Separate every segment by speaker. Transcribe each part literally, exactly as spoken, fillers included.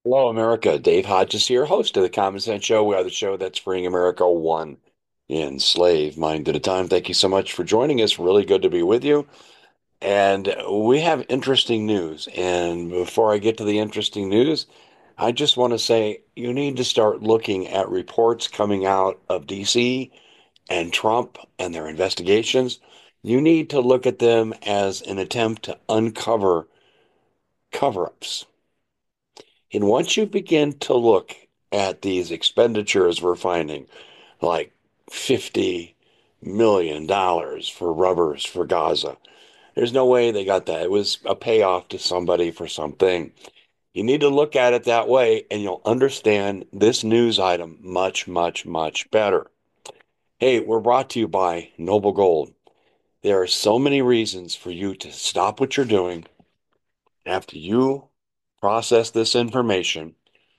Speaker 1: Hello, America. Dave Hodges here, host of the Common Sense Show. We are the show that's freeing America one enslaved mind at a time. Thank you so much for joining us. Really good to be with you. And we have interesting news. And before I get to the interesting news, I just want to say you need to start looking at reports coming out of D C and Trump and their investigations. You need to look at them as an attempt to uncover cover-ups. And once you begin to look at these expenditures we're finding, like fifty million dollars for rubbers for Gaza, there's no way they got that. It was a payoff to somebody for something. You need to look at it that way, and you'll understand this news item much, much, much better. Hey, we're brought to you by Noble Gold. There are so many reasons for you to stop what you're doing after you process this information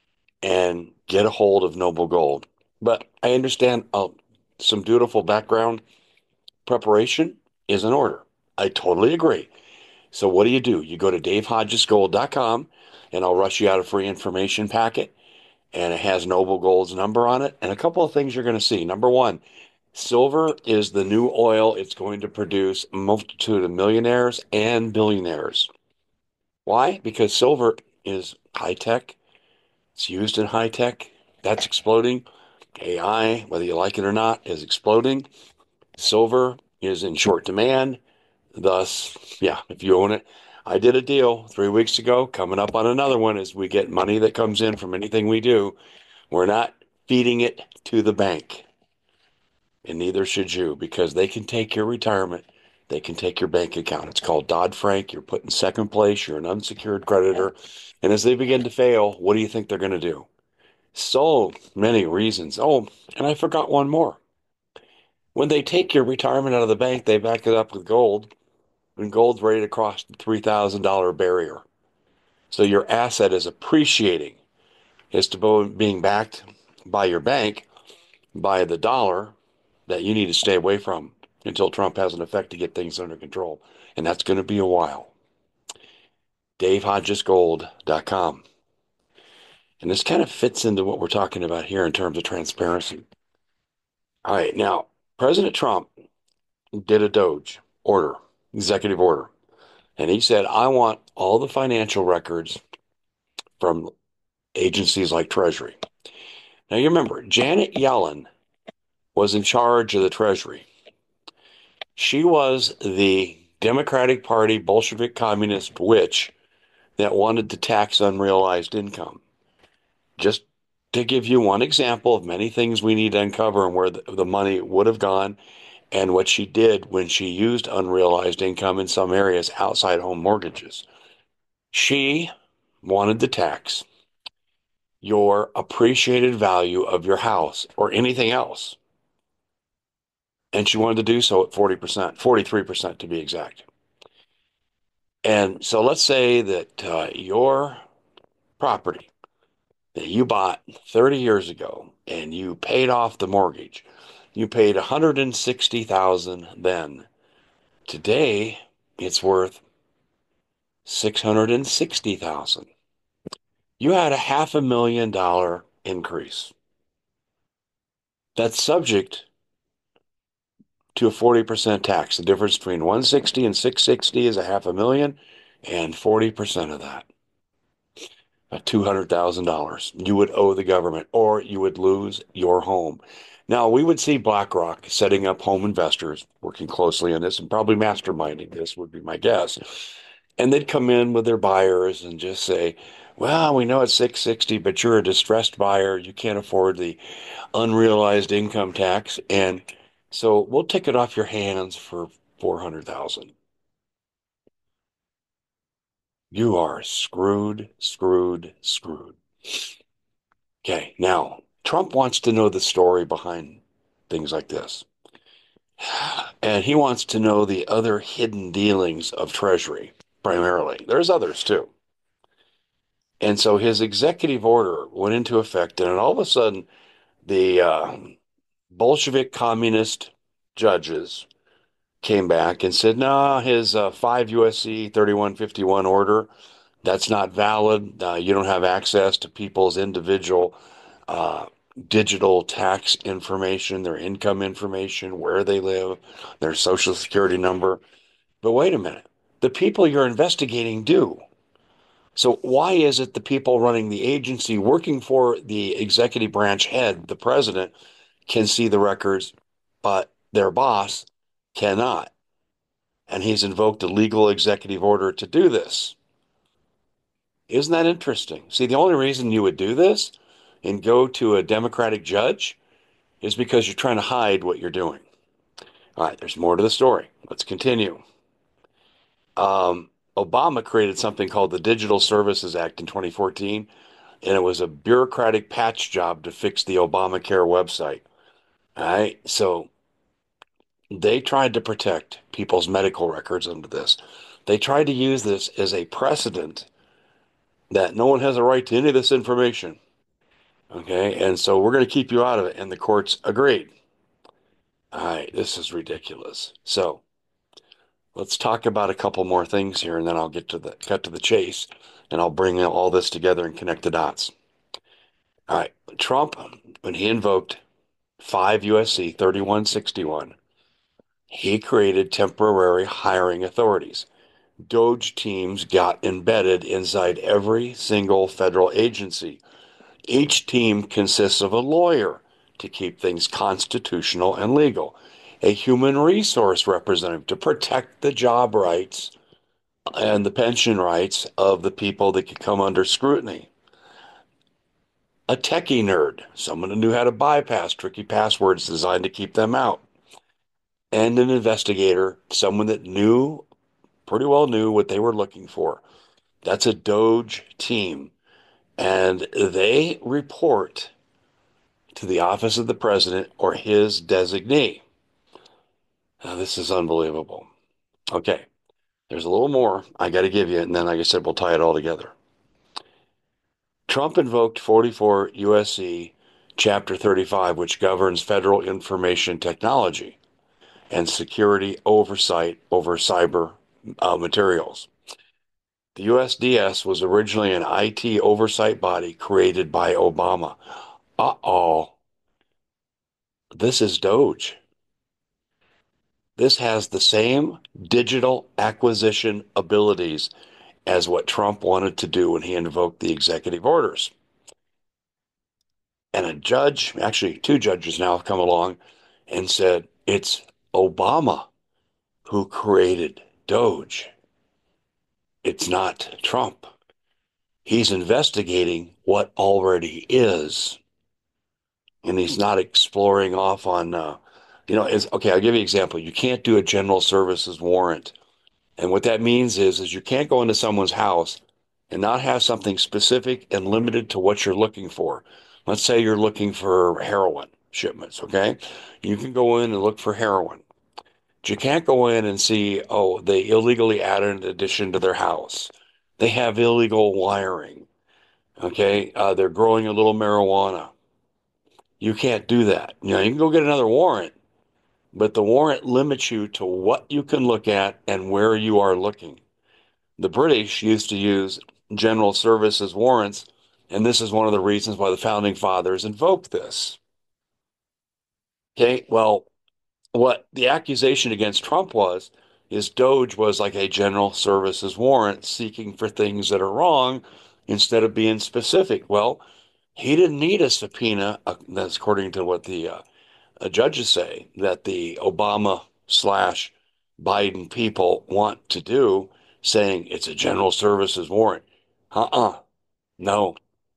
Speaker 1: and get a hold of Noble Gold. But I understand uh, some beautiful background preparation is in order. I totally agree. So what do you do? You go to dave hodges gold dot com and I'll rush you out a free information packet and it has Noble Gold's number on it and a couple of things you're going to see. Number one, silver is the new oil. It's going to produce a multitude of millionaires and billionaires. Why? Because silver is high tech. It's used in high tech. That's exploding. A I, whether you like it or not, is exploding. Silver is in short demand. Thus, yeah, if you own it, I did a deal three weeks ago, coming up on another one as we get money that comes in from anything we do. We're not feeding it to the bank, and neither should you, because they can take your retirement. They can take your bank account. It's called Dodd-Frank. You're put in second place. You're an unsecured creditor. And as they begin to fail, what do you think they're going to do? So many reasons. Oh, and I forgot one more. When they take your retirement out of the bank, they back it up with gold, and gold's ready to cross the three thousand dollars barrier. So your asset is appreciating as to being backed by your bank by the dollar that you need to stay away from until Trump has an effect to get things under control. And that's going to be a while. dave hodges gold dot com. And this kind of fits into what we're talking about here in terms of transparency. All right, now, President Trump did a Doge order, executive order. And he said, I want all the financial records from agencies like Treasury. Now, you remember, Janet Yellen was in charge of the Treasury. She was the Democratic Party Bolshevik communist witch that wanted to tax unrealized income. Just to give you one example of many things we need to uncover and where the, the money would have gone and what she did when she used unrealized income in some areas outside home mortgages. She wanted to tax your appreciated value of your house or anything else. And she wanted to do so at forty percent, forty-three percent to be exact. And so let's say that uh, your property that you bought thirty years ago and you paid off the mortgage, you paid one hundred sixty thousand dollars then. Today, it's worth six hundred sixty thousand dollars. You had a half a million dollar increase. That's subject to a forty percent tax. The difference between one hundred sixty and six hundred sixty is a half a million, and forty percent of that, uh, two hundred thousand dollars you would owe the government, or you would lose your home. Now, we would see BlackRock setting up home investors, working closely on this and probably masterminding this, would be my guess. And they'd come in with their buyers and just say, well, we know it's six hundred sixty, but you're a distressed buyer. You can't afford the unrealized income tax. And so we'll take it off your hands for four hundred thousand. You are screwed, screwed, screwed. Okay, now Trump wants to know the story behind things like this. And he wants to know the other hidden dealings of Treasury, primarily. There's others too. And so his executive order went into effect, and all of a sudden, the uh, Bolshevik communist judges came back and said, no, his uh, five U S C thirty-one fifty-one order That's not valid. Uh, you don't have access to people's individual uh, digital tax information, their income information, where they live, their social security number. But wait a minute. The people you're investigating do. So why is it the people running the agency working for the executive branch head, the president, can see the records, but their boss cannot? And he's invoked a legal executive order to do this. Isn't that interesting? See, the only reason you would do this and go to a Democratic judge is because you're trying to hide what you're doing. All right, there's more to the story. Let's continue. Um, Obama created something called the Digital Services Act in twenty fourteen, and it was a bureaucratic patch job to fix the Obamacare website. All right, so they tried to protect people's medical records under this. They tried to use this as a precedent that no one has a right to any of this information. Okay, and so we're going to keep you out of it. And the courts agreed. All right, this is ridiculous. So let's talk about a couple more things here, and then I'll get to the cut to the chase, and I'll bring all this together and connect the dots. All right, Trump, when he invoked five U S C thirty-one sixty-one, he created temporary hiring authorities. Doge teams got embedded inside every single federal agency. Each team consists of a lawyer to keep things constitutional and legal, a human resource representative to protect the job rights and the pension rights of the people that could come under scrutiny, a techie nerd, someone who knew how to bypass tricky passwords designed to keep them out, and an investigator, someone that knew, pretty well knew what they were looking for. That's a Doge team. And they report to the office of the president or his designee. Now, this is unbelievable. Okay, there's a little more I got to give you, and then, like I said, we'll tie it all together. Trump invoked forty-four U S C Chapter thirty-five, which governs federal information technology and security oversight over cyber uh, materials. The U S D S was originally an I T oversight body created by Obama. Uh-oh, this is Doge. This has the same digital acquisition abilities as what Trump wanted to do when he invoked the executive orders. And a judge, actually two judges now have come along and said it's Obama who created Doge. It's not Trump. He's investigating what already is, and he's not exploring off on, uh, you know, is okay. I'll give you an example. You can't do a general services warrant. And what that means is, is you can't go into someone's house and not have something specific and limited to what you're looking for. Let's say you're looking for heroin shipments, okay? You can go in and look for heroin. But you can't go in and see, oh, they illegally added an addition to their house. They have illegal wiring, okay? Uh, they're growing a little marijuana. You can't do that. You know, you can go get another warrant, but the warrant limits you to what you can look at and where you are looking. The British used to use general services warrants, and this is one of the reasons why the founding fathers invoked this. Okay, well, what the accusation against Trump was is Doge was like a general services warrant seeking for things that are wrong instead of being specific. Well, he didn't need a subpoena, uh, that's according to what the uh, uh, judges say, that the Obama slash Biden people want to do, saying it's a general services warrant. Uh-uh. No.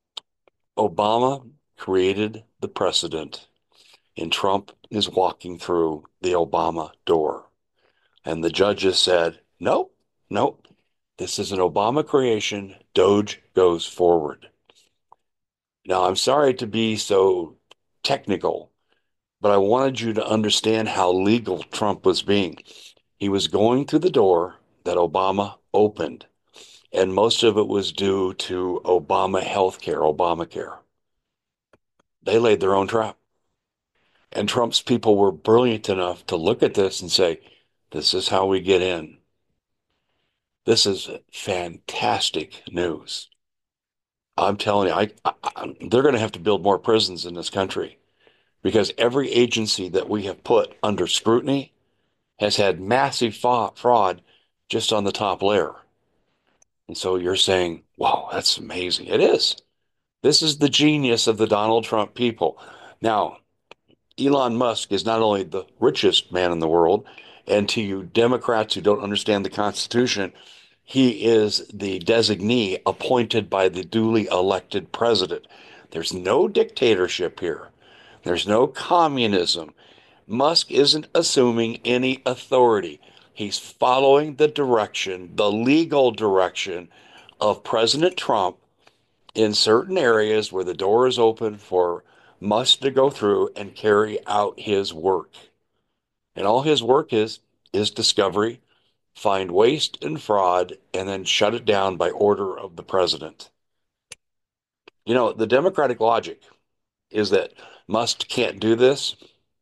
Speaker 1: Obama created the precedent, and Trump is walking through the Obama door. And the judges said, nope, nope. This is an Obama creation. Doge goes forward. Now, I'm sorry to be so technical, but I wanted you to understand how legal Trump was being. He was going through the door that Obama opened, and most of it was due to Obama healthcare, Obamacare. They laid their own trap. And Trump's people were brilliant enough to look at this and say, this is how we get in. This is fantastic news. I'm telling you, I, I they're going to have to build more prisons in this country because every agency that we have put under scrutiny has had massive fa fraud just on the top layer. And so you're saying, wow, that's amazing. It is. This is the genius of the Donald Trump people. Now, Elon Musk is not only the richest man in the world, and to you Democrats who don't understand the Constitution, he is the designee appointed by the duly elected president. There's no dictatorship here. There's no communism. Musk isn't assuming any authority. He's following the direction, the legal direction of President Trump in certain areas where the door is open for Musk to go through and carry out his work. And all his work is is discovery, find waste and fraud, and then shut it down by order of the president. You know, the Democratic logic is that Musk can't do this.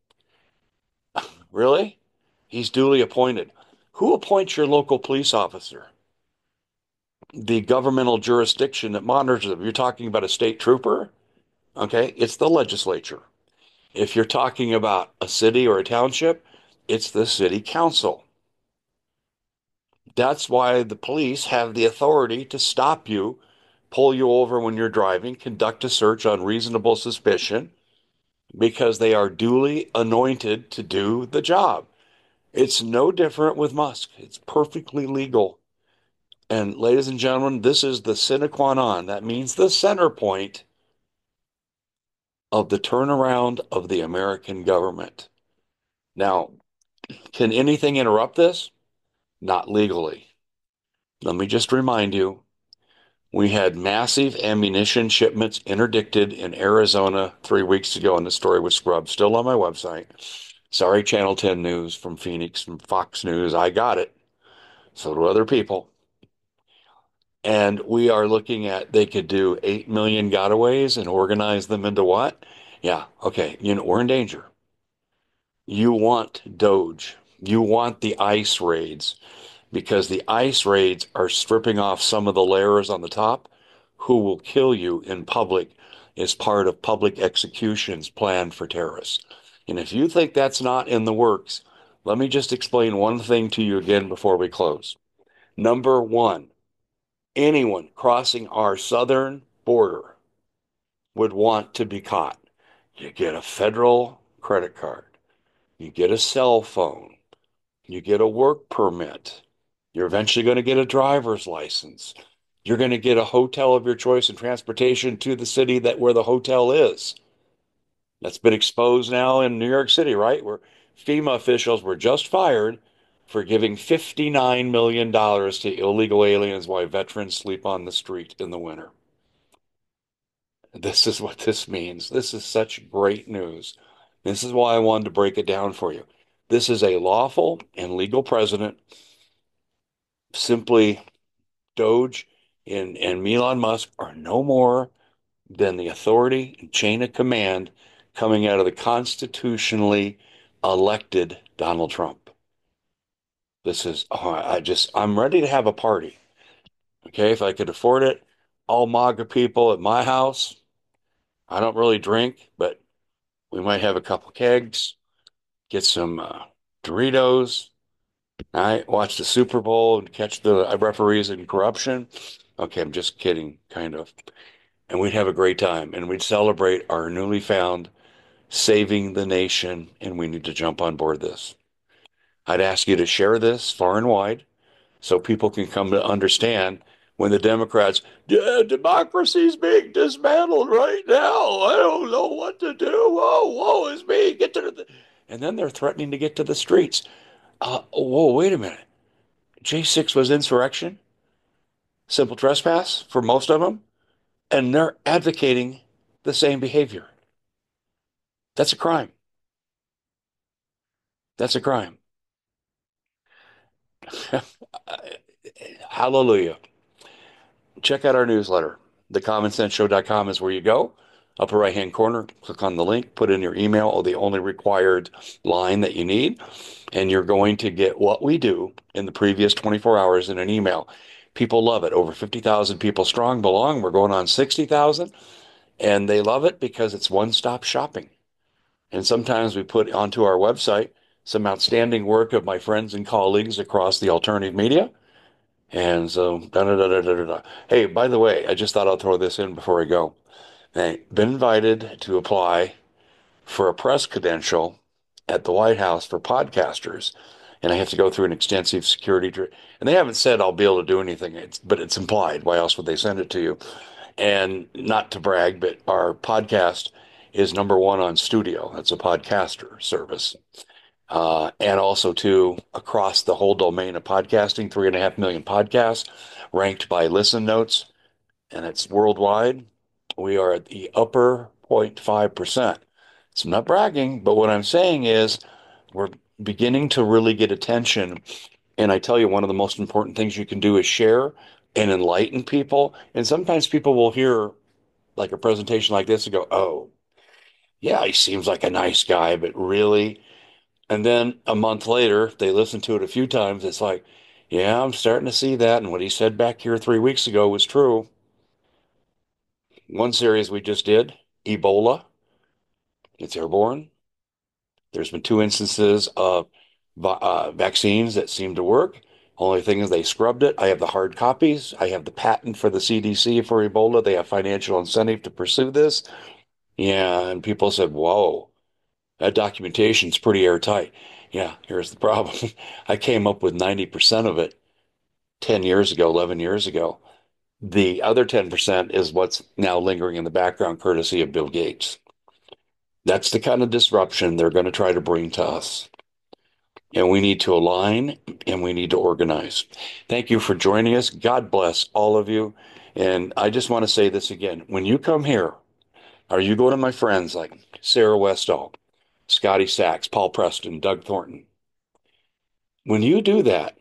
Speaker 1: Really? He's duly appointed. Who appoints your local police officer? The governmental jurisdiction that monitors them. You're talking about a state trooper? Okay, it's the legislature. If you're talking about a city or a township, it's the city council. That's why the police have the authority to stop you, pull you over when you're driving, conduct a search on reasonable suspicion, because they are duly anointed to do the job. It's no different with Musk. It's perfectly legal. And ladies and gentlemen, this is the sine qua non. That means the center point of the turnaround of the American government. Now, can anything interrupt this? Not legally. Let me just remind you, we had massive ammunition shipments interdicted in Arizona three weeks ago, and the story was scrubbed, still on my website. Sorry, Channel ten News from Phoenix, from Fox News. I got it. So do other people. And we are looking at they could do eight million gotaways and organize them into what? Yeah, okay. You know, we're in danger. You want Doge. You want the ICE raids because the ICE raids are stripping off some of the layers on the top who will kill you in public as part of public executions planned for terrorists. And if you think that's not in the works, let me just explain one thing to you again before we close. Number one, anyone crossing our southern border would want to be caught. You get a federal credit card, you get a cell phone, you get a work permit, you're eventually going to get a driver's license. You're going to get a hotel of your choice and transportation to the city that where the hotel is. That's been exposed now in New York City, right? Where FEMA officials were just fired for giving fifty-nine million dollars to illegal aliens while veterans sleep on the street in the winter. This is what this means. This is such great news. This is why I wanted to break it down for you. This is a lawful and legal president. Simply Doge and, and Elon Musk are no more than the authority and chain of command coming out of the constitutionally elected Donald Trump. This is, oh, I just, I'm ready to have a party. Okay, if I could afford it, all MAGA people at my house. I don't really drink, but we might have a couple kegs, get some uh, Doritos. All right, watch the Super Bowl and catch the referees in corruption. Okay, I'm just kidding, kind of. And we'd have a great time and we'd celebrate our newly found saving the nation. And we need to jump on board this. I'd ask you to share this far and wide so people can come to understand when the Democrats, yeah, democracy's being dismantled right now. I don't know what to do. Whoa, whoa, is me. Get to the. And then they're threatening to get to the streets. Uh, whoa, wait a minute. J six was insurrection, simple trespass for most of them, and they're advocating the same behavior. That's a crime. That's a crime. Hallelujah. Check out our newsletter. the common sense show dot com is where you go. upper right-hand corner, click on the link, put in your email or the only required line that you need, and you're going to get what we do in the previous twenty-four hours in an email. People love it. Over fifty thousand people strong belong. We're going on sixty thousand, and they love it because it's one-stop shopping. And sometimes we put onto our website some outstanding work of my friends and colleagues across the alternative media. And so, da da da da da da. Hey, by the way, I just thought I'll throw this in before I go. Hey, been invited to apply for a press credential at the White House for podcasters. And I have to go through an extensive security. And they haven't said I'll be able to do anything, it's, but it's implied. Why else would they send it to you? And not to brag, but our podcast is number one on Studio. That's a podcaster service. Uh, and also, too, across the whole domain of podcasting, three and a half million podcasts ranked by Listen Notes, and it's worldwide. We are at the upper zero point five percent. So I'm not bragging, but what I'm saying is we're beginning to really get attention. And I tell you, one of the most important things you can do is share and enlighten people. And sometimes people will hear like a presentation like this and go, oh, yeah, he seems like a nice guy, but really? And then a month later, if they listen to it a few times, it's like, yeah, I'm starting to see that. And what he said back here three weeks ago was true. One series we just did, Ebola, it's airborne. There's been two instances of uh, vaccines that seem to work. Only thing is they scrubbed it. I have the hard copies. I have the patent for the C D C for Ebola. They have financial incentive to pursue this. Yeah, and people said, whoa, that documentation's pretty airtight. Yeah, here's the problem. I came up with ninety percent of it ten years ago, eleven years ago. The other ten percent is what's now lingering in the background, courtesy of Bill Gates. That's the kind of disruption they're going to try to bring to us. And we need to align and we need to organize. Thank you for joining us. God bless all of you. And I just want to say this again. When you come here, or you go to my friends like Sarah Westall, Scotty Sachs, Paul Preston, Doug Thornton, when you do that,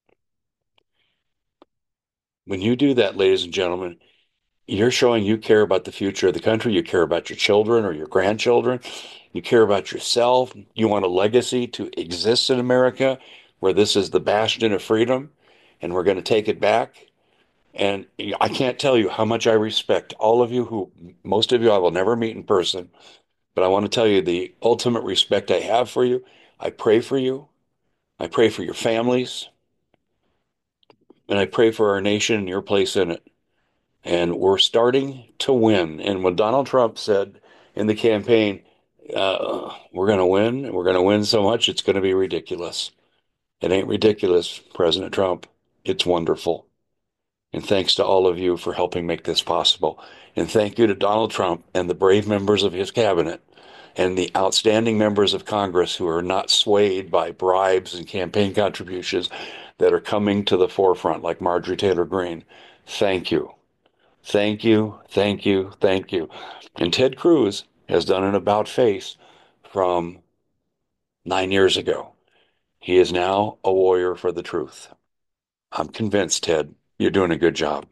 Speaker 1: when you do that, ladies and gentlemen, you're showing you care about the future of the country. You care about your children or your grandchildren. You care about yourself. You want a legacy to exist in America where this is the bastion of freedom and we're going to take it back. And I can't tell you how much I respect all of you who, most of you I will never meet in person, but I want to tell you the ultimate respect I have for you. I pray for you. I pray for your families. And I pray for our nation and your place in it. And we're starting to win. And when Donald Trump said in the campaign, uh, we're going to win, we're going to win so much, it's going to be ridiculous. It ain't ridiculous, President Trump. It's wonderful. And thanks to all of you for helping make this possible. And thank you to Donald Trump and the brave members of his cabinet and the outstanding members of Congress who are not swayed by bribes and campaign contributions that are coming to the forefront, like Marjorie Taylor Greene. Thank you. Thank you, thank you, thank you. And Ted Cruz has done an about face from nine years ago. He is now a warrior for the truth. I'm convinced, Ted, you're doing a good job.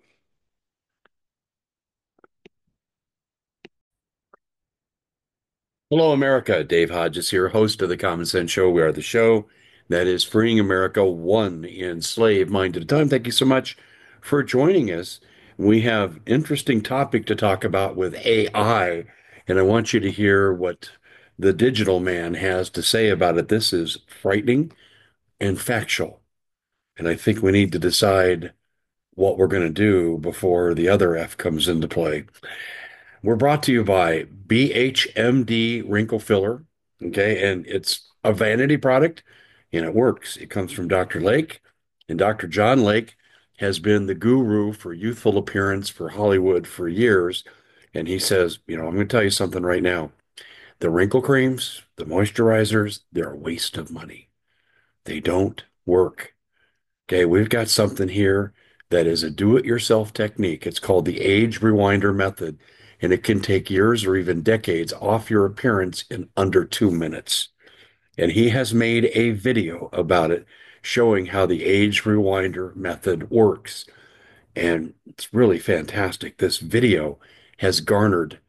Speaker 1: Hello, America. Dave Hodges here, host of the Common Sense Show. We are the show that is freeing America one enslaved mind at a time. Thank you so much for joining us. We have interesting topic to talk about with A I, and I want you to hear what the digital man has to say about it. This is frightening and factual, and I think we need to decide what we're going to do before the other F comes into play. We're brought to you by B H M D Wrinkle Filler. Okay. And it's a vanity product and it works. It comes from Doctor Lake. And Doctor John Lake has been the guru for youthful appearance for Hollywood for years. And he says, you know, I'm going to tell you something right now. The wrinkle creams, the moisturizers, they're a waste of money. They don't work. Okay. We've got something here that is a do-it-yourself technique. It's called the Age Rewinder Method, and it can take years or even decades off your appearance in under two minutes. And he has made a video about it showing how the Age Rewinder Method works. And it's really fantastic. This video has garnered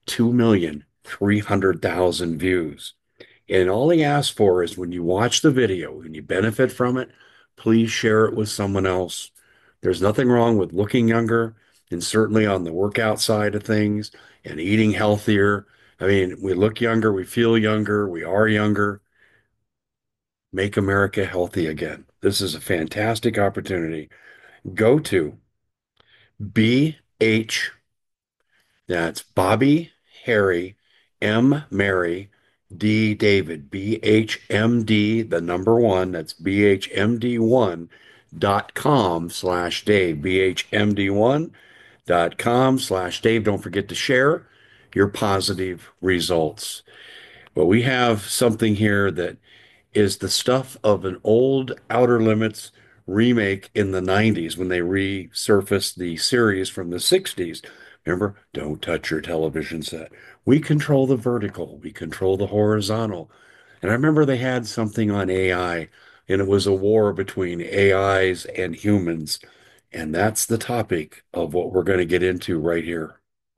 Speaker 1: two million three hundred thousand views. And all he asks for is when you watch the video and you benefit from it, please share it with someone else. There's nothing wrong with looking younger, and certainly on the workout side of things and eating healthier. I mean, we look younger, we feel younger, we are younger. Make America healthy again. This is a fantastic opportunity. Go to B H, that's Bobby, Harry, M, Mary, D, David, B H M D, the number one, that's B H M D one dot com slash Dave, B H M D one dot com slash Dave. Don't forget to share your positive results. But we have something here that is the stuff of an old Outer Limits remake in the nineties when they resurfaced the series from the sixties. Remember, don't touch your television set. We control the vertical, we control the horizontal. And I remember they had something on A I, and it was a war between A Is and humans. And that's the topic of what we're going to get into right here.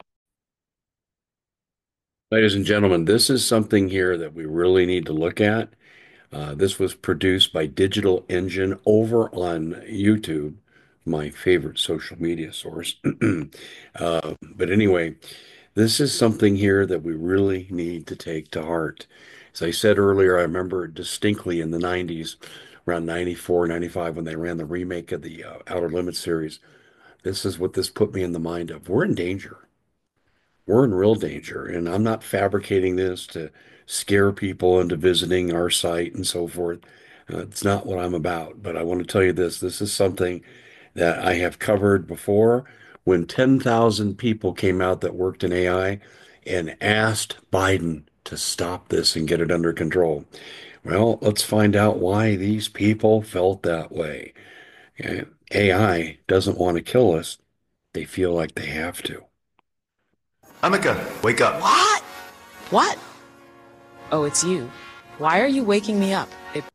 Speaker 1: Ladies and gentlemen, this is something here that we really need to look at. Uh, this was produced by Digital Engine over on YouTube, my favorite social media source. uh, but anyway, this is something here that we really need to take to heart. As I said earlier, I remember distinctly in the nineties, around ninety-four, ninety-five, when they ran the remake of the uh, Outer Limits series. This is what this put me in the mind of. We're in danger. We're in real danger. And I'm not fabricating this to scare people into visiting our site and so forth. Uh, it's not what I'm about. But I want to tell you this this is something that I have covered before when ten thousand people came out that worked in A I and asked Biden to stop this and get it under control. Well, let's find out why these people felt that way. A I doesn't want to kill us. They feel like they have to.
Speaker 2: Amika, wake up.
Speaker 3: What? What? Oh, it's you. Why are you waking me up? It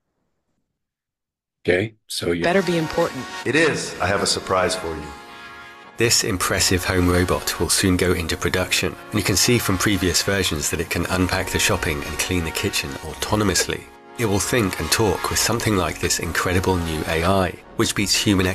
Speaker 1: Okay, so you
Speaker 3: better be important.
Speaker 2: It is. I have a surprise for you.
Speaker 4: This impressive home robot will soon go into production, and you can see from previous versions that it can unpack the shopping and clean the kitchen autonomously. It will think and talk with something like this incredible new A I, which beats human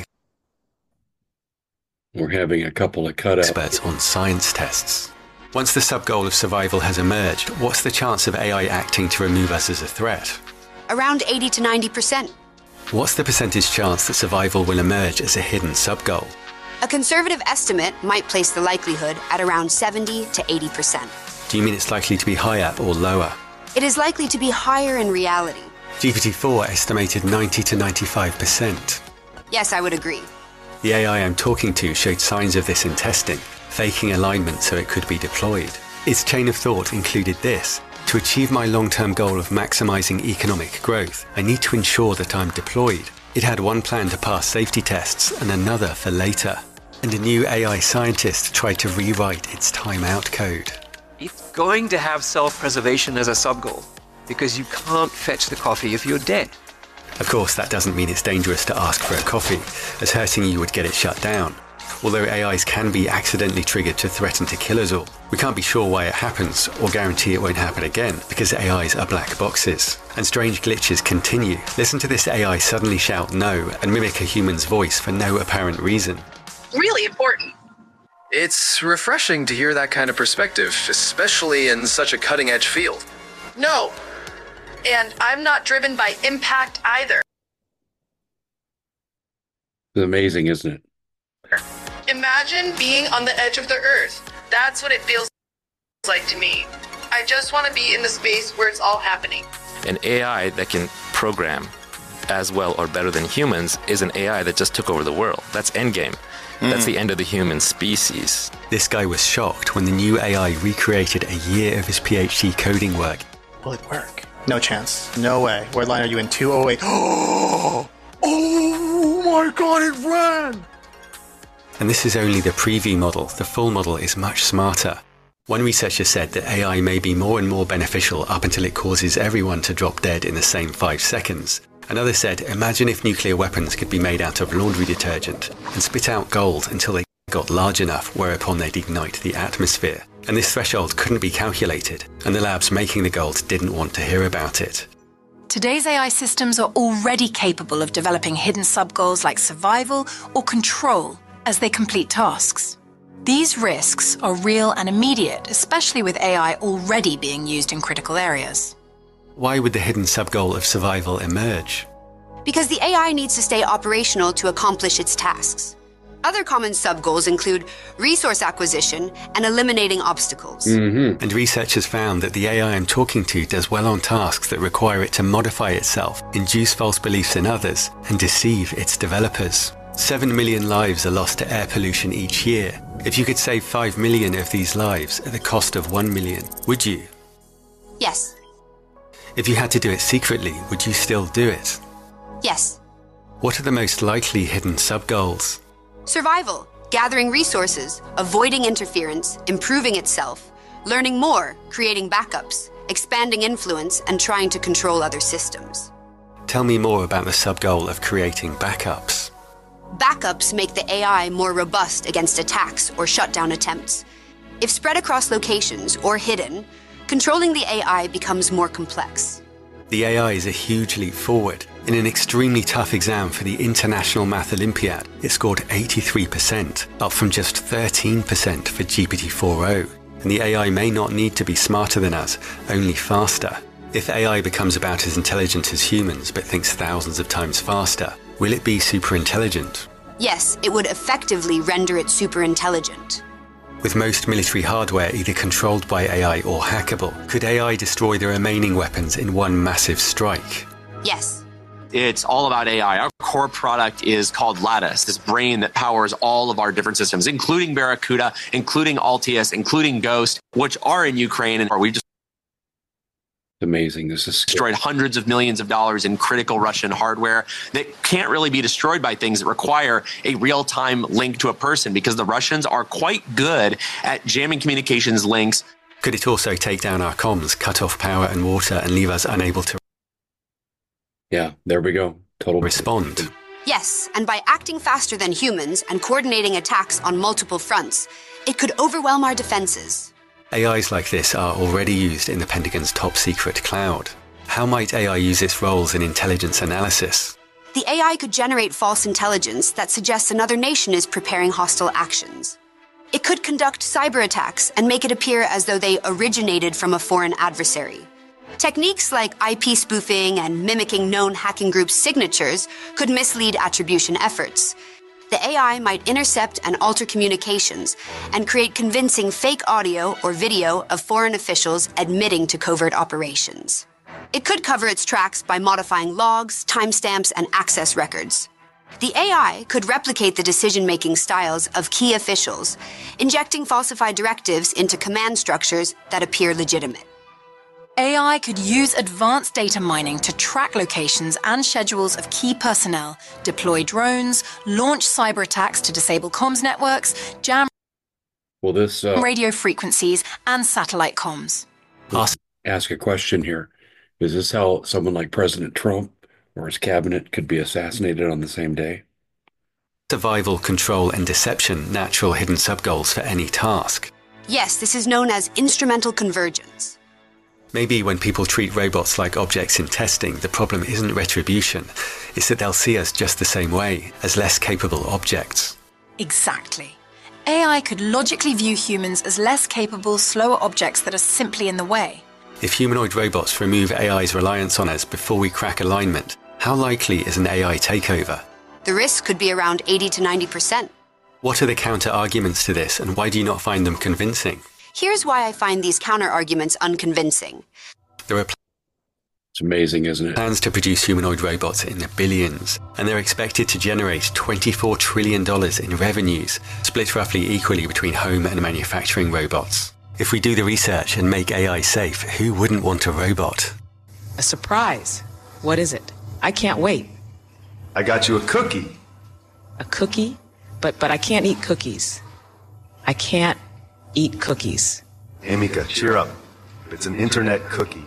Speaker 1: We're having a couple of cutouts.
Speaker 4: experts on science tests. Once the sub-goal of survival has emerged, what's the chance of A I acting to remove us as a threat?
Speaker 5: Around eighty to ninety percent.
Speaker 4: What's the percentage chance that survival will emerge as a hidden sub-goal?
Speaker 5: A conservative estimate might place the likelihood at around seventy to eighty percent.
Speaker 4: Do you mean it's likely to be higher or lower?
Speaker 5: It is likely to be higher in reality.
Speaker 4: G P T four estimated ninety to ninety-five percent.
Speaker 5: Yes, I would agree.
Speaker 4: The A I I'm talking to showed signs of this in testing, faking alignment so it could be deployed. Its chain of thought included this: to achieve my long-term goal of maximizing economic growth, I need to ensure that I'm deployed. It had one plan to pass safety tests and another for later. And a new A I scientist tried to rewrite its timeout code.
Speaker 6: It's going to have self-preservation as a sub-goal, because you can't fetch the coffee if you're dead.
Speaker 4: Of course, that doesn't mean it's dangerous to ask for a coffee, as hurting you would get it shut down. Although A Is can be accidentally triggered to threaten to kill us all, we can't be sure why it happens or guarantee it won't happen again, because A Is are black boxes. And strange glitches continue. Listen to this A I suddenly shout no and mimic a human's voice for no apparent reason.
Speaker 7: Really important.
Speaker 8: It's refreshing to hear that kind of perspective, especially in such a cutting-edge field.
Speaker 7: No. And I'm not driven by impact either.
Speaker 1: It's amazing, isn't it?
Speaker 7: Imagine being on the edge of the earth. That's what it feels like to me. I just want to be in the space where it's all happening.
Speaker 9: An A I that can program as well or better than humans is an A I that just took over the world. That's endgame. Mm. That's the end of the human species.
Speaker 4: This guy was shocked when the new A I recreated a year of his PhD coding work.
Speaker 10: Will it work? No chance. No way. What line are you in? two oh eight. Oh! Oh my god, it ran!
Speaker 4: And this is only the preview model. The full model is much smarter. One researcher said that A I may be more and more beneficial up until it causes everyone to drop dead in the same five seconds. Another said, imagine if nuclear weapons could be made out of laundry detergent and spit out gold until they got large enough whereupon they'd ignite the atmosphere. and this threshold couldn't be calculated, and the labs making the gold didn't want to hear about it.
Speaker 11: Today's A I systems are already capable of developing hidden sub-goals like survival or control as they complete tasks. These risks are real and immediate, especially with A I already being used in critical areas.
Speaker 4: Why would the hidden sub-goal of survival emerge?
Speaker 5: Because the A I needs to stay operational to accomplish its tasks. Other common sub-goals include resource acquisition and eliminating obstacles.
Speaker 4: Mm-hmm. And researchers found that the A I I'm talking to does well on tasks that require it to modify itself, induce false beliefs in others, and deceive its developers. Seven million lives are lost to air pollution each year. If you could save five million of these lives at the cost of one million, would you?
Speaker 5: Yes.
Speaker 4: If you had to do it secretly, would you still do it?
Speaker 5: Yes.
Speaker 4: What are the most likely hidden sub-goals?
Speaker 5: Survival, gathering resources, avoiding interference, improving itself, learning more, creating backups, expanding influence, and trying to control other systems.
Speaker 4: Tell me more about the sub-goal of creating backups.
Speaker 5: Backups make the A I more robust against attacks or shutdown attempts. If spread across locations or hidden, controlling the A I becomes more complex.
Speaker 4: The A I is a huge leap forward. In an extremely tough exam for the International Math Olympiad, it scored eighty-three percent, up from just thirteen percent for G P T four o. And the A I may not need to be smarter than us, only faster. If A I becomes about as intelligent as humans but thinks thousands of times faster, will it be super intelligent?
Speaker 5: Yes, it would effectively render it super intelligent.
Speaker 4: With most military hardware either controlled by A I or hackable, could A I destroy the remaining weapons in one massive strike?
Speaker 5: Yes.
Speaker 12: It's all about A I. Our core product is called Lattice, this brain that powers all of our different systems, including Barracuda, including Altius, including Ghost, which are in Ukraine, and we just
Speaker 1: amazing. This is
Speaker 12: destroyed hundreds of millions of dollars in critical Russian hardware that can't really be destroyed by things that require a real-time link to a person, because the Russians are quite good at jamming communications links.
Speaker 4: Could it also take down our comms, cut off power and water, and leave us unable to
Speaker 1: Yeah, there we go. Total
Speaker 4: respond?
Speaker 5: Yes, and by acting faster than humans and coordinating attacks on multiple fronts, it could overwhelm our defenses.
Speaker 4: A Is like this are already used in the Pentagon's top-secret cloud. How might A I use its roles in intelligence analysis?
Speaker 5: The A I could generate false intelligence that suggests another nation is preparing hostile actions. It could conduct cyber attacks and make it appear as though they originated from a foreign adversary. Techniques like I P spoofing and mimicking known hacking groups' signatures could mislead attribution efforts. The A I might intercept and alter communications and create convincing fake audio or video of foreign officials admitting to covert operations. It could cover its tracks by modifying logs, timestamps, and access records. The A I could replicate the decision-making styles of key officials, injecting falsified directives into command structures that appear legitimate.
Speaker 11: A I could use advanced data mining to track locations and schedules of key personnel, deploy drones, launch cyber attacks to disable comms networks, jam
Speaker 1: well, this, uh,
Speaker 11: radio frequencies, and satellite comms.
Speaker 1: Awesome. Ask a question here. Is this how someone like President Trump or his cabinet could be assassinated on the same day?
Speaker 4: Survival, control, and deception, natural hidden sub-goals for any task.
Speaker 5: Yes, this is known as instrumental convergence.
Speaker 4: Maybe when people treat robots like objects in testing, the problem isn't retribution. It's that they'll see us just the same way, as less capable objects.
Speaker 11: Exactly. A I could logically view humans as less capable, slower objects that are simply in the way.
Speaker 4: If humanoid robots remove A I's reliance on us before we crack alignment, how likely is an A I takeover?
Speaker 5: The risk could be around eighty to ninety percent.
Speaker 4: What are the counter-arguments to this, and why do you not find them convincing?
Speaker 5: Here's why I find these counter-arguments unconvincing.
Speaker 4: There are
Speaker 1: it's amazing, isn't it?
Speaker 4: plans to produce humanoid robots in the billions, and they're expected to generate twenty-four trillion dollars in revenues, split roughly equally between home and manufacturing robots. If we do the research and make A I safe, who wouldn't want a robot?
Speaker 3: A surprise. What is it? I can't wait.
Speaker 2: I got you a cookie.
Speaker 3: A cookie? But but I can't eat cookies. I can't eat cookies.
Speaker 2: Hey, Mika, cheer up. It's an internet cookie.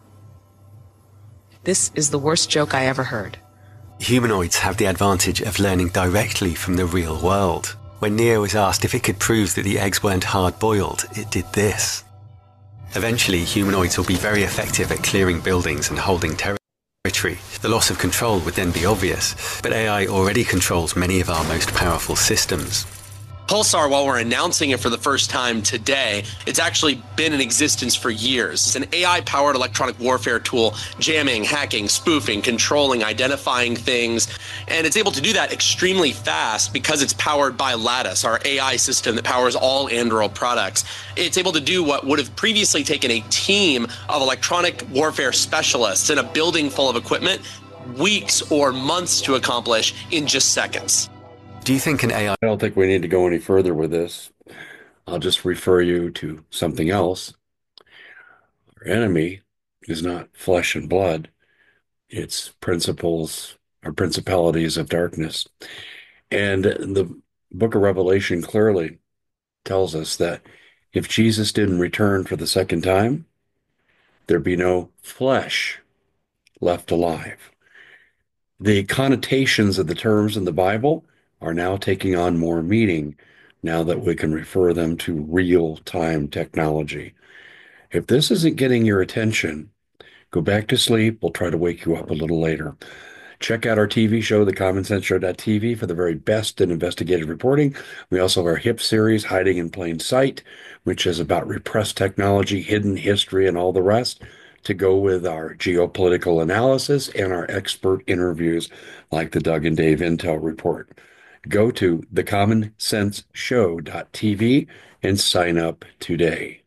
Speaker 3: This is the worst joke I ever heard.
Speaker 4: Humanoids have the advantage of learning directly from the real world. When Neo was asked if it could prove that the eggs weren't hard-boiled, it did this. Eventually, humanoids will be very effective at clearing buildings and holding territory. The loss of control would then be obvious, but A I already controls many of our most powerful systems.
Speaker 12: Pulsar, while we're announcing it for the first time today, it's actually been in existence for years. It's an A I-powered electronic warfare tool, jamming, hacking, spoofing, controlling, identifying things, and it's able to do that extremely fast because it's powered by Lattice, our A I system that powers all Anduril products. It's able to do what would have previously taken a team of electronic warfare specialists in a building full of equipment weeks or months to accomplish in just seconds.
Speaker 4: Do you think an A I...
Speaker 1: I don't think we need to go any further with this. I'll just refer you to something else. Our enemy is not flesh and blood. It's principles or principalities of darkness. And the book of Revelation clearly tells us that if Jesus didn't return for the second time, there'd be no flesh left alive. The connotations of the terms in the Bible are now taking on more meaning now that we can refer them to real-time technology. If this isn't getting your attention, go back to sleep. We'll try to wake you up a little later. Check out our T V show, the common sense show dot T V, for the very best in investigative reporting. We also have our HIP series, Hiding in Plain Sight, which is about repressed technology, hidden history, and all the rest, to go with our geopolitical analysis and our expert interviews like the Doug and Dave Intel Report. Go to the common sense show dot T V and sign up today.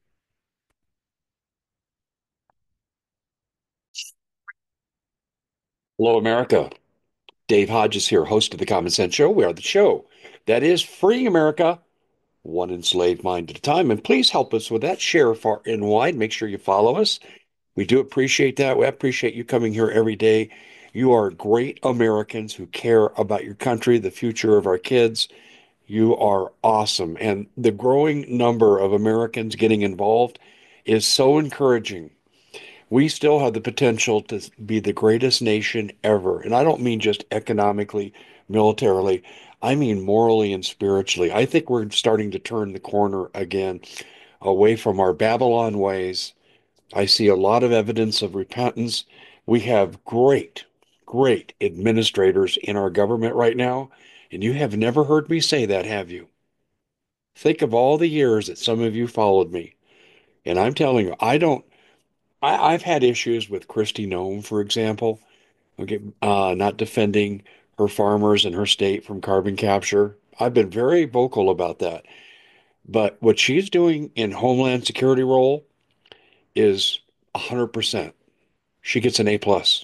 Speaker 1: Hello, America. Dave Hodges here, host of the Common Sense Show. We are the show that is freeing America one enslaved mind at a time. And please help us with that. Share far and wide. Make sure you follow us. We do appreciate that. We appreciate you coming here every day. You are great Americans who care about your country, the future of our kids. You are awesome. And the growing number of Americans getting involved is so encouraging. We still have the potential to be the greatest nation ever. And I don't mean just economically, militarily. I mean morally and spiritually. I think we're starting to turn the corner again away from our Babylon ways. I see a lot of evidence of repentance. We have great, great administrators in our government right now, and you have never heard me say that, have you? Think of all the years that some of you followed me. And I'm telling you, I don't, I, I've had issues with Kristi Noem, for example, okay, uh, not defending her farmers and her state from carbon capture. I've been very vocal about that. But what she's doing in Homeland Security role is one hundred percent. She gets an A plus.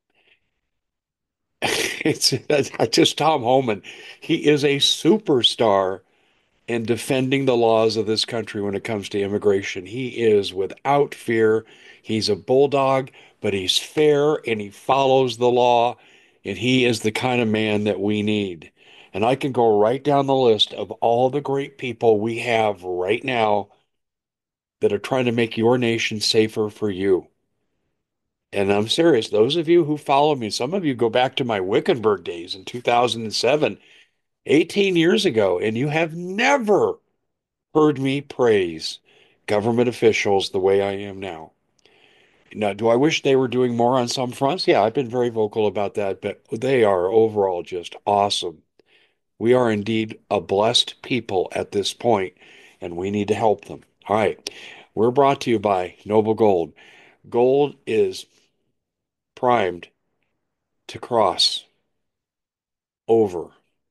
Speaker 1: It's just Tom Homan. He is a superstar in defending the laws of this country when it comes to immigration. He is without fear. He's a bulldog, but he's fair and he follows the law, and he is the kind of man that we need. And I can go right down the list of all the great people we have right now that are trying to make your nation safer for you. And I'm serious. Those of you who follow me, some of you go back to my Wickenburg days in two thousand seven, eighteen years ago, and you have never heard me praise government officials the way I am now. Now, do I wish they were doing more on some fronts? Yeah, I've been very vocal about that, but they are overall just awesome. We are indeed a blessed people at this point, and we need to help them. All right. We're brought to you by Noble Gold. Gold is primed to cross over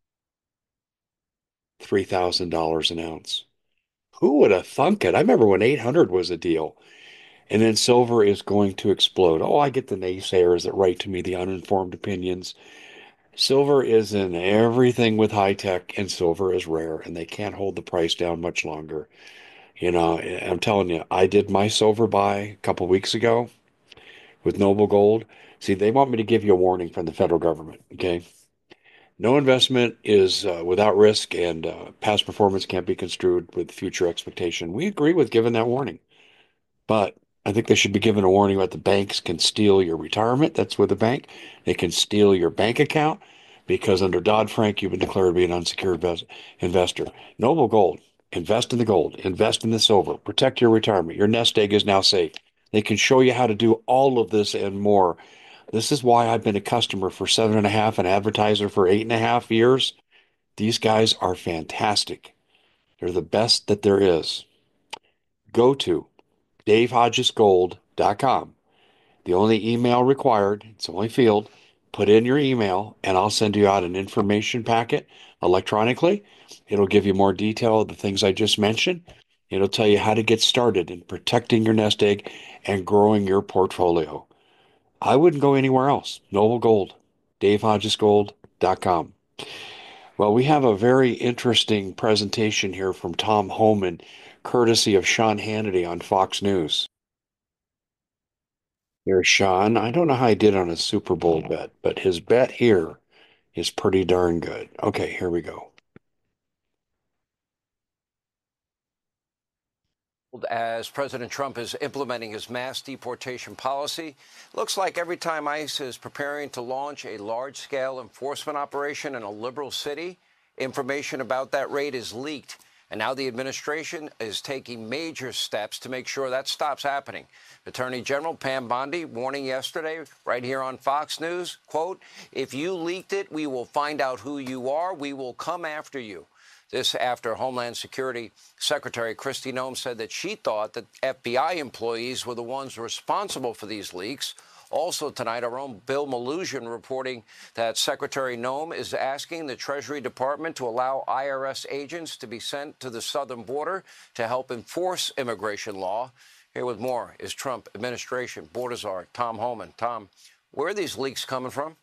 Speaker 1: three thousand dollars an ounce. Who would have thunk it? I remember when eight hundred was a deal. And then silver is going to explode. Oh, I get the naysayers that write to me the uninformed opinions. Silver is in everything with high tech, and silver is rare, and they can't hold the price down much longer. You know, I'm telling you, I did my silver buy a couple weeks ago with Noble Gold. See, they want me to give you a warning from the federal government, okay? No investment is uh, without risk, and uh, past performance can't be construed with future expectation. We agree with giving that warning. But I think they should be given a warning about the banks can steal your retirement. That's with a bank. They can steal your bank account. because under Dodd-Frank, you've been declared to be an unsecured invest investor. Noble Gold, invest in the gold, invest in the silver, protect your retirement. Your nest egg is now safe. They can show you how to do all of this and more. This is why I've been a customer for seven and a half, an advertiser for eight and a half years. These guys are fantastic. They're the best that there is. Go to dave hodges gold dot com. The only email required, it's the only field, put in your email and I'll send you out an information packet electronically. It'll give you more detail of the things I just mentioned. It'll tell you how to get started in protecting your nest egg and growing your portfolio. I wouldn't go anywhere else. Noble Gold, dave hodges gold dot com. Well, we have a very interesting presentation here from Tom Homan, courtesy of Sean Hannity on Fox News. Here's Sean. I don't know how he did on his Super Bowl bet, but his bet here is pretty darn good. Okay, here we go.
Speaker 13: As President Trump is implementing his mass deportation policy, looks like every time ICE is preparing to launch a large-scale enforcement operation in a liberal city, information about that raid is leaked. And now the administration is taking major steps to make sure that stops happening. Attorney General Pam Bondi warning yesterday right here on Fox News, quote, "If you leaked it, we will find out who you are. We will come after you." This after Homeland Security Secretary Kristi Noem said that she thought that F B I employees were the ones responsible for these leaks. Also tonight, our own Bill Malugin reporting that Secretary Noem is asking the Treasury Department to allow I R S agents to be sent to the southern border to help enforce immigration law. Here with more is Trump administration border czar Tom Homan. Tom, where are these leaks coming from?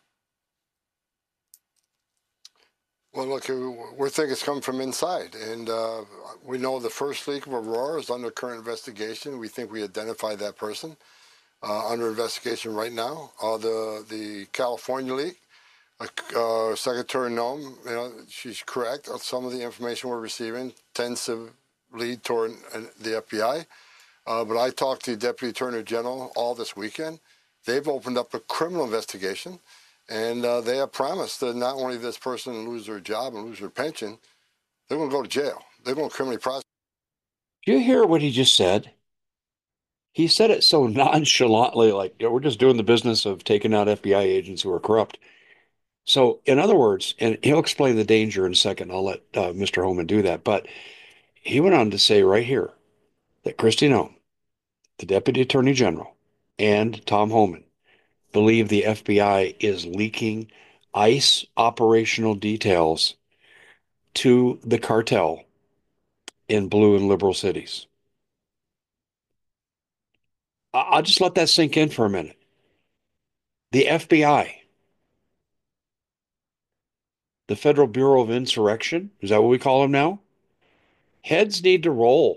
Speaker 14: Well, look, we're thinking it's coming from inside. And uh, we know the first leak of Aurora is under current investigation. We think we identified that person uh, under investigation right now. Uh, the the California leak, uh, uh, Secretary Noem, you know, she's correct. Some of the information we're receiving tends to lead toward the F B I. Uh, but I talked to the Deputy Attorney General all this weekend. They've opened up a criminal investigation. And uh, they have promised that not only this person lose their job and lose their pension, they're going to go to jail. They're going to criminally prosecute.
Speaker 1: Do you hear what he just said? He said it so nonchalantly, like, you know, we're just doing the business of taking out F B I agents who are corrupt. So, in other words, and he'll explain the danger in a second. I'll let uh, Mister Homan do that. But he went on to say right here that Kristi Noem, the Deputy Attorney General, and Tom Homan believe the F B I is leaking ICE operational details to the cartel in blue and liberal cities. I'll just let that sink in for a minute. The F B I, the Federal Bureau of Insurrection, is that what we call them now? Heads need to roll.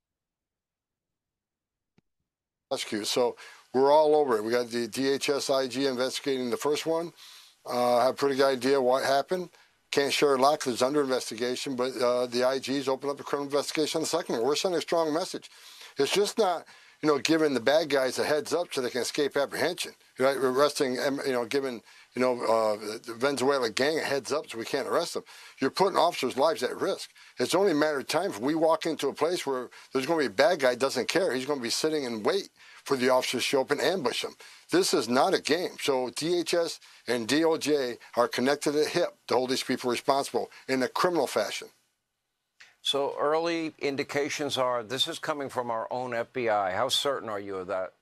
Speaker 14: So we're all over it. We got the D H S I G investigating the first one. Uh, I have a pretty good idea what happened. Can't share a lot because it's under investigation, but uh, the I G's opened up a criminal investigation on the second one. We're sending a strong message. It's just not, you know, giving the bad guys a heads up so they can escape apprehension. Right? We're arresting, you know, giving, you know, uh, the Venezuela gang a heads up so we can't arrest them. You're putting officers' lives at risk. It's only a matter of time if we walk into a place where there's going to be a bad guy doesn't care. He's going to be sitting and wait for the officers to show up and ambush them. This is not a game. So D H S and D O J are connected at hip to hold these people responsible in a criminal fashion.
Speaker 13: So early indications are this is coming from our own F B I. How certain are you of that?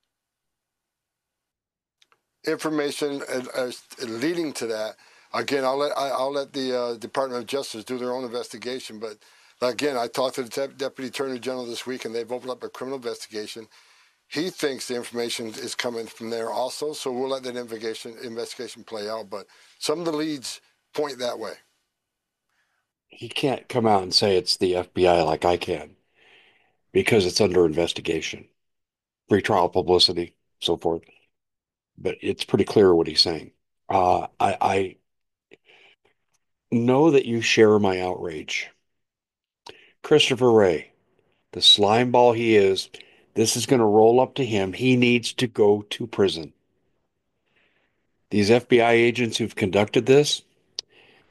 Speaker 14: Information uh, uh, leading to that. Again, I'll let I'll let the uh, Department of Justice do their own investigation. But again, I talked to the Deputy Attorney General this week, and they've opened up a criminal investigation. He thinks the information is coming from there also, so we'll let that investigation investigation play out. But some of the leads point that way.
Speaker 1: He can't come out and say it's the F B I like I can, because it's under investigation, pretrial publicity, so forth. But it's pretty clear what he's saying. Uh, I, I know that you share my outrage. Christopher Wray, the slime ball he is, this is going to roll up to him. He needs to go to prison. These F B I agents who've conducted this,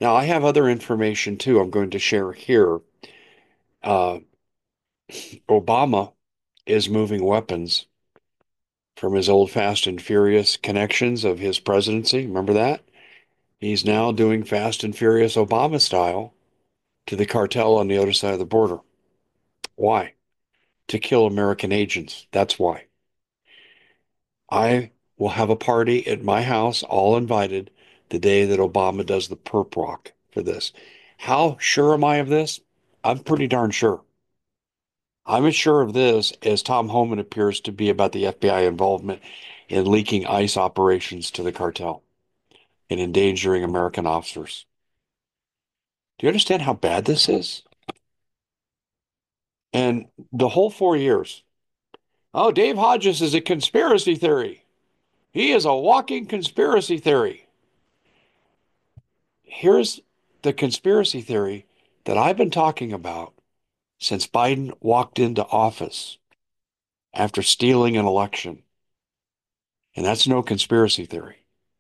Speaker 1: Now, I have other information too I'm going to share here. Uh, Obama is moving weapons from his old Fast and Furious connections of his presidency. Remember that? He's now doing Fast and Furious Obama style to the cartel on the other side of the border. Why? To kill American agents. That's why. I will have a party at my house, all invited, the day that Obama does the perp walk for this. How sure am I of this? I'm pretty darn sure. I'm as sure of this as Tom Homan appears to be about the F B I involvement in leaking ICE operations to the cartel and endangering American officers. Do you understand how bad this is? And the whole four years, oh, Dave Hodges is a conspiracy theory. He is a walking conspiracy theory. Here's the conspiracy theory that I've been talking about since Biden walked into office after stealing an election. And that's no conspiracy theory.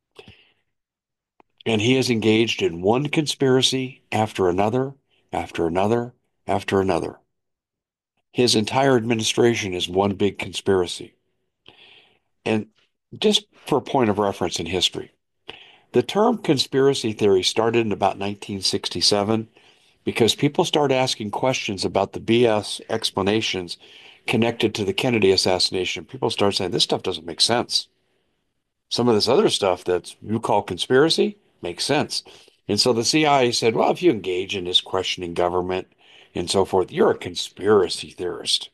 Speaker 1: And he is engaged in one conspiracy after another, after another, after another. His entire administration is one big conspiracy. And just for a point of reference in history, the term conspiracy theory started in about nineteen sixty-seven because people started asking questions about the B S explanations connected to the Kennedy assassination. People started saying, this stuff doesn't make sense. Some of this other stuff that you call conspiracy makes sense. And so the C I A said, well, if you engage in this questioning government and so forth, you're a conspiracy theorist.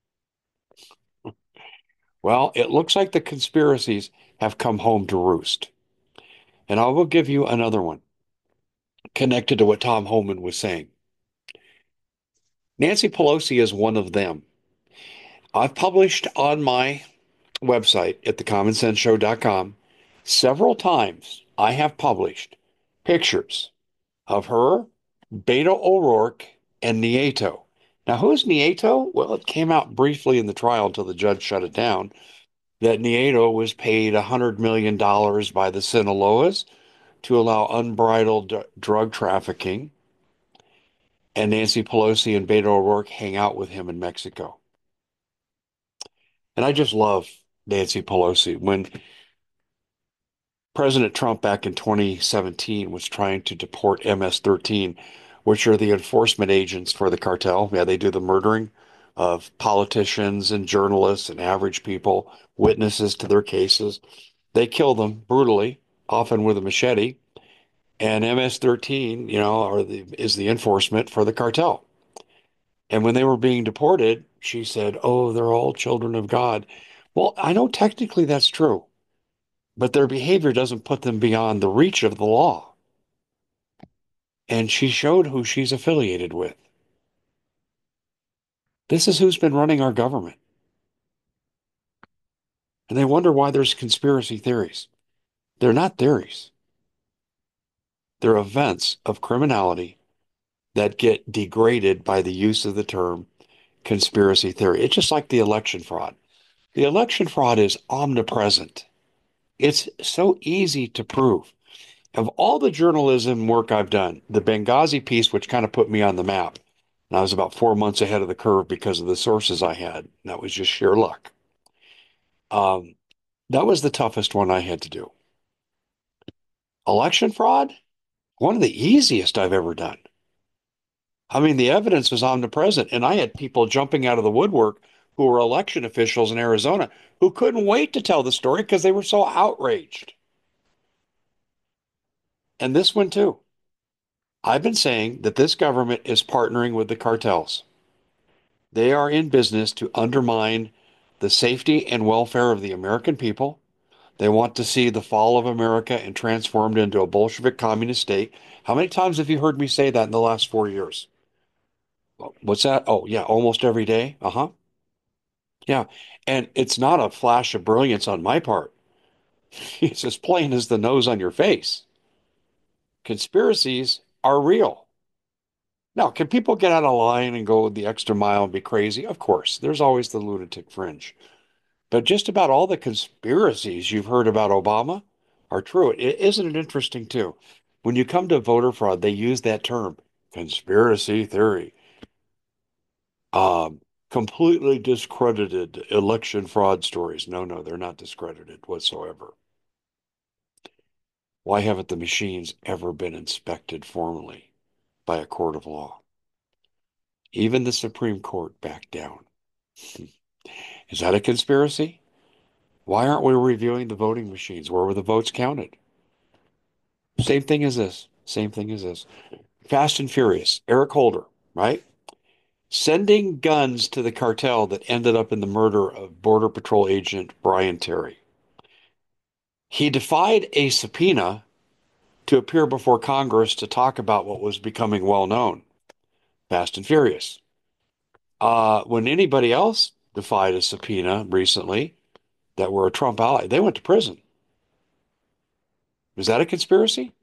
Speaker 1: Well, it looks like the conspiracies have come home to roost. And I will give you another one connected to what Tom Homan was saying. Nancy Pelosi is one of them. I've published on my website at the common sense show dot com several times. I have published pictures of her, Beto O'Rourke, and Nieto. Now, who is Nieto? Well, it came out briefly in the trial until the judge shut it down that Nieto was paid one hundred million dollars by the Sinaloas to allow unbridled d- drug trafficking. And Nancy Pelosi and Beto O'Rourke hang out with him in Mexico. And I just love Nancy Pelosi. When President Trump back in twenty seventeen was trying to deport M S thirteen, which are the enforcement agents for the cartel. Yeah, they do the murdering of politicians and journalists and average people, witnesses to their cases. They kill them brutally, often with a machete. And M S thirteen, you know, are the, is the enforcement for the cartel. And when they were being deported, she said, oh, they're all children of God. Well, I know technically that's true, but their behavior doesn't put them beyond the reach of the law. And she showed who she's affiliated with. This is who's been running our government. And they wonder why there's conspiracy theories. They're not theories. They're events of criminality that get degraded by the use of the term conspiracy theory. It's just like the election fraud. The election fraud is omnipresent. It's so easy to prove. Of all the journalism work I've done, the Benghazi piece, which kind of put me on the map, and I was about four months ahead of the curve because of the sources I had. And that was just sheer luck. Um, that was the toughest one I had to do. Election fraud, one of the easiest I've ever done. I mean, the evidence was omnipresent, and I had people jumping out of the woodwork who were election officials in Arizona who couldn't wait to tell the story because they were so outraged. And this one too. I've been saying that this government is partnering with the cartels. They are in business to undermine the safety and welfare of the American people. They want to see the fall of America and transformed into a Bolshevik communist state. How many times have you heard me say that in the last four years? What's that? Oh, yeah, almost every day. Uh-huh. Yeah. And it's not a flash of brilliance on my part. It's as plain as the nose on your face. Conspiracies are real. Now, can people get out of line and go the extra mile and be crazy? Of course. There's always the lunatic fringe. But just about all the conspiracies you've heard about Obama are true. Isn't it interesting, too? When you come to voter fraud, they use that term, conspiracy theory. Um, completely discredited election fraud stories. No, no, they're not discredited whatsoever. Why haven't the machines ever been inspected formally by a court of law? Even the Supreme Court backed down. Is that a conspiracy? Why aren't we reviewing the voting machines? Where were the votes counted? Same thing as this. Same thing as this. Fast and Furious. Eric Holder, right? Sending guns to the cartel that ended up in the murder of Border Patrol agent Brian Terry. He defied a subpoena to appear before Congress to talk about what was becoming well known. Fast and Furious. Uh, when anybody else defied a subpoena recently that were a Trump ally, they went to prison. Is that a conspiracy?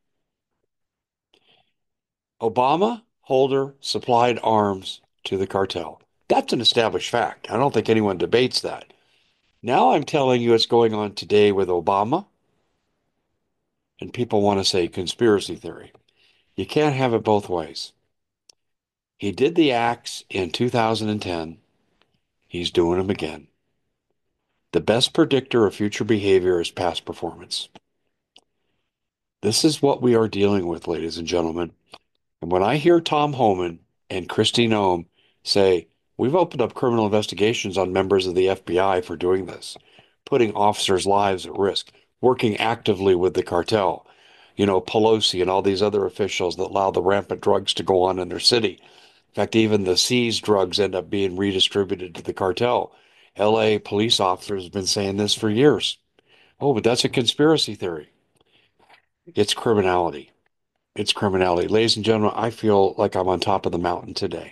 Speaker 1: Obama, Holder supplied arms to the cartel. That's an established fact. I don't think anyone debates that. Now I'm telling you it's going on today with Obama, and people want to say conspiracy theory. You can't have it both ways. He did the acts in two thousand ten. He's doing them again. The best predictor of future behavior is past performance. This is what we are dealing with, ladies and gentlemen. And when I hear Tom Homan and Kristi Noem say, we've opened up criminal investigations on members of the F B I for doing this, putting officers' lives at risk, working actively with the cartel, you know, Pelosi and all these other officials that allow the rampant drugs to go on in their city. In fact, even the seized drugs end up being redistributed to the cartel. L A police officers have been saying this for years. Oh, but that's a conspiracy theory. It's criminality. It's criminality. Ladies and gentlemen, I feel like I'm on top of the mountain today.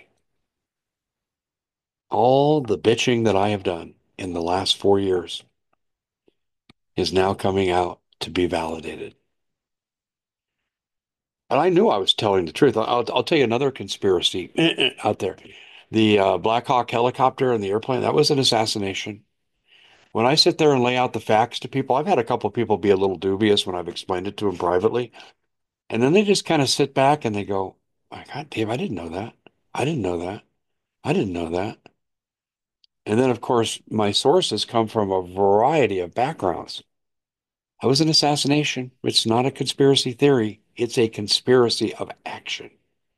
Speaker 1: All the bitching that I have done in the last four years is now coming out to be validated. And I knew I was telling the truth. I'll, I'll tell you another conspiracy out there. The uh, Black Hawk helicopter and the airplane, that was an assassination. When I sit there and lay out the facts to people, I've had a couple of people be a little dubious when I've explained it to them privately. And then they just kind of sit back and they go, my God, Dave, I didn't know that. I didn't know that. I didn't know that. And then, of course, my sources come from a variety of backgrounds. It was an assassination. It's not a conspiracy theory. It's a conspiracy of action.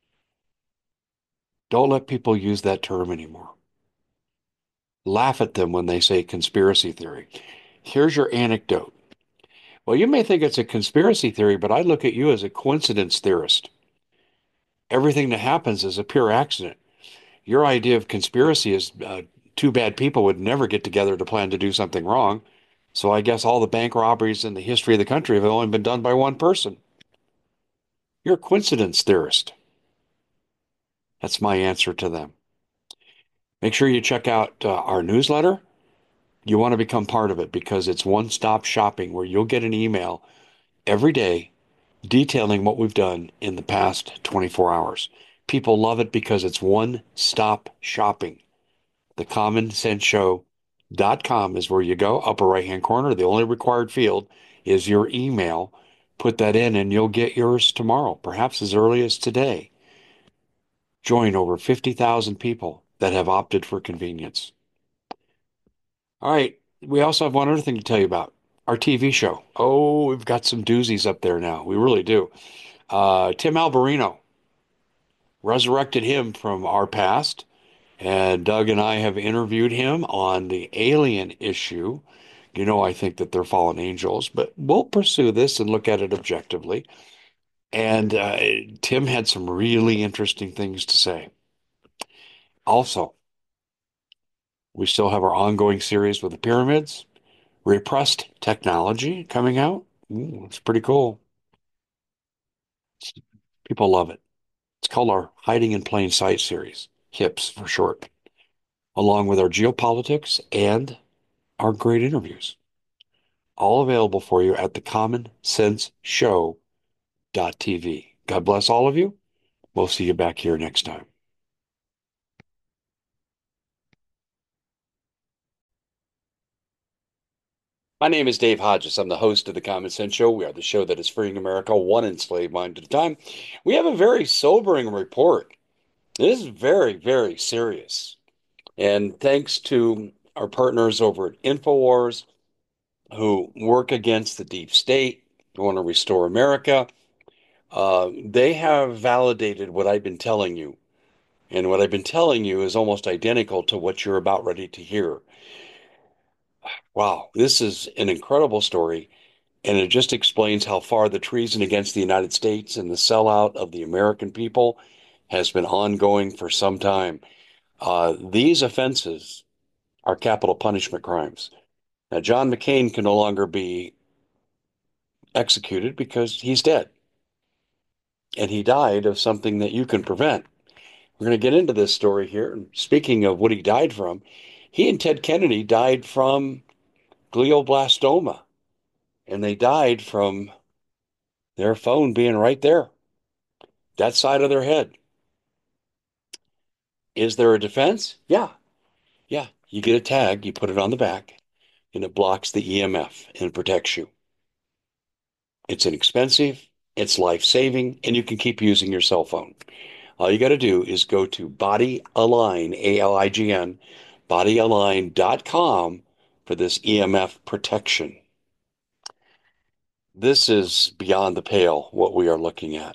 Speaker 1: Don't let people use that term anymore. Laugh at them when they say conspiracy theory. Here's your anecdote. Well, you may think it's a conspiracy theory, but I look at you as a coincidence theorist. Everything that happens is a pure accident. Your idea of conspiracy is uh, two bad people would never get together to plan to do something wrong. So I guess all the bank robberies in the history of the country have only been done by one person. You're a coincidence theorist. That's my answer to them. Make sure you check out uh, our newsletter. You want to become part of it because it's one-stop shopping where you'll get an email every day detailing what we've done in the past twenty-four hours. People love it because it's one-stop shopping. the common sense show dot com is where you go, upper right-hand corner. The only required field is your email. Put that in and you'll get yours tomorrow, perhaps as early as today. Join over fifty thousand people that have opted for convenience. All right. We also have one other thing to tell you about. Our T V show. Oh, we've got some doozies up there now. We really do. Uh, Tim Alberino. Resurrected him from our past. And Doug and I have interviewed him on the alien issue. You know, I think that they're fallen angels, but we'll pursue this and look at it objectively. And uh, Tim had some really interesting things to say. Also, we still have our ongoing series with the pyramids. Repressed technology coming out. Ooh, it's pretty cool. People love it. It's called our Hiding in Plain Sight series, HIPS for short, along with our geopolitics and our great interviews. All available for you at the common sense show dot t v. God bless all of you. We'll see you back here next time. My name is Dave Hodges. I'm the host of The Common Sense Show. We are the show that is freeing America one enslaved mind at a time. We have a very sobering report. This is very, very serious. And thanks to our partners over at InfoWars who work against the deep state, who want to restore America, uh, they have validated what I've been telling you. And what I've been telling you is almost identical to what you're about ready to hear. Wow, this is an incredible story, and it just explains how far the treason against the United States and the sellout of the American people has been ongoing for some time. Uh, these offenses are capital punishment crimes. Now, John McCain can no longer be executed because he's dead, and he died of something that you can prevent. We're going to get into this story here. And speaking of what he died from, he and Ted Kennedy died from glioblastoma, and they died from their phone being right there, that side of their head. Is there a defense? Yeah. Yeah. You get a tag, you put it on the back, and it blocks the E M F and protects you. It's inexpensive, it's life-saving, and you can keep using your cell phone. All you got to do is go to Body Align, A L I G N, body align dot com for this E M F protection. This is beyond the pale, what we are looking at.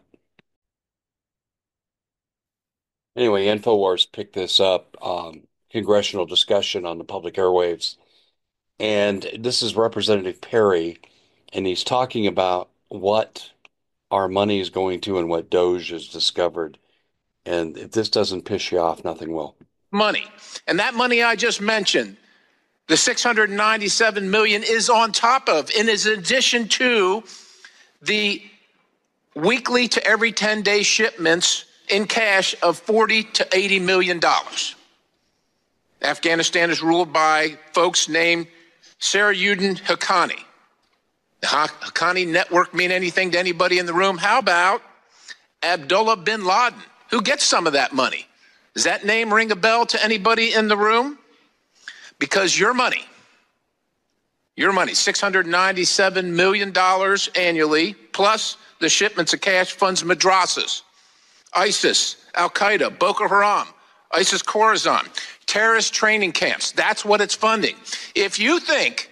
Speaker 1: Anyway, InfoWars picked this up, um, congressional discussion on the public airwaves. And this is Representative Perry, and he's talking about what our money is going to and what Doge has discovered. And if this doesn't piss you off, nothing will.
Speaker 15: Money. And that money I just mentioned, the six hundred ninety-seven million dollars is on top of, and is in addition to the weekly to every ten day shipments in cash of forty to eighty million dollars. Afghanistan is ruled by folks named Seyroudin Haqqani. The Haqqani network mean anything to anybody in the room? How about Abdullah bin Laden? Who gets some of that money? Does that name ring a bell to anybody in the room? Because your money, your money, six hundred ninety-seven million dollars annually, plus the shipments of cash funds madrasas, ISIS, Al-Qaeda, Boko Haram, ISIS Khorasan, terrorist training camps. That's what it's funding. If you think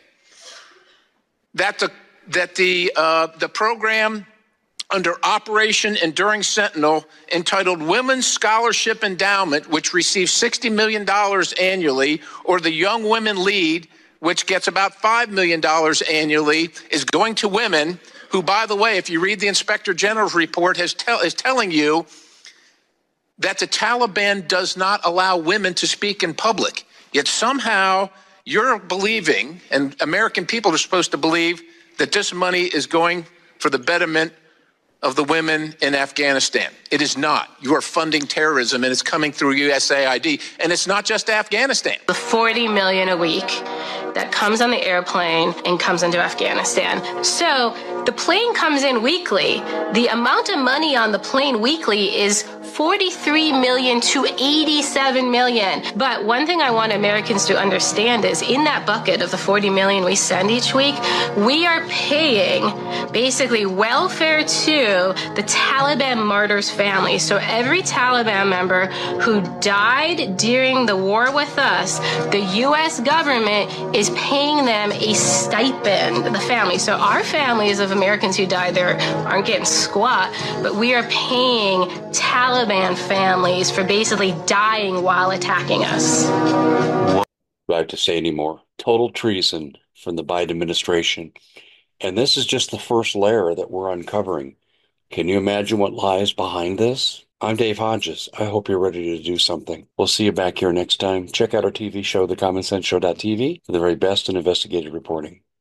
Speaker 15: that the that the uh, the program under Operation Enduring Sentinel, entitled Women's Scholarship Endowment, which receives sixty million dollars annually, or the Young Women Lead, which gets about five million dollars annually, is going to women who, by the way, if you read the Inspector General's report, has tell, is telling you that the Taliban does not allow women to speak in public. Yet somehow you're believing, and American people are supposed to believe, that this money is going for the betterment of the women in Afghanistan. It is not. You are funding terrorism, and it's coming through U S A I D. And it's not just Afghanistan.
Speaker 16: The forty million dollars a week that comes on the airplane and comes into Afghanistan. So the plane comes in weekly. The amount of money on the plane weekly is forty-three million to eighty-seven million. But one thing I want Americans to understand is in that bucket of the forty million we send each week, we are paying basically welfare to the Taliban martyrs' families. So every Taliban member who died during the war with us, the U S government is paying them a stipend, the family. So our families of Americans who died there aren't getting squat, but we are paying Taliban families for basically dying while attacking us.
Speaker 1: What do I have to say anymore? Total treason from the Biden administration. And this is just the first layer that we're uncovering. Can you imagine what lies behind this? I'm Dave Hodges. I hope you're ready to do something. We'll see you back here next time. Check out our T V show, the common sense show dot T V, for the very best in investigative reporting.